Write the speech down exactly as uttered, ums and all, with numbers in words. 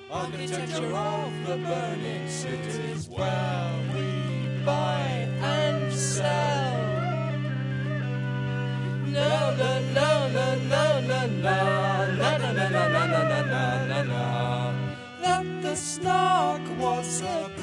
architecture of the burning cities where we buy and sell. No, no, no, no, no, no, no, no, no, no, no, no, no, no, no, no. That the snark was a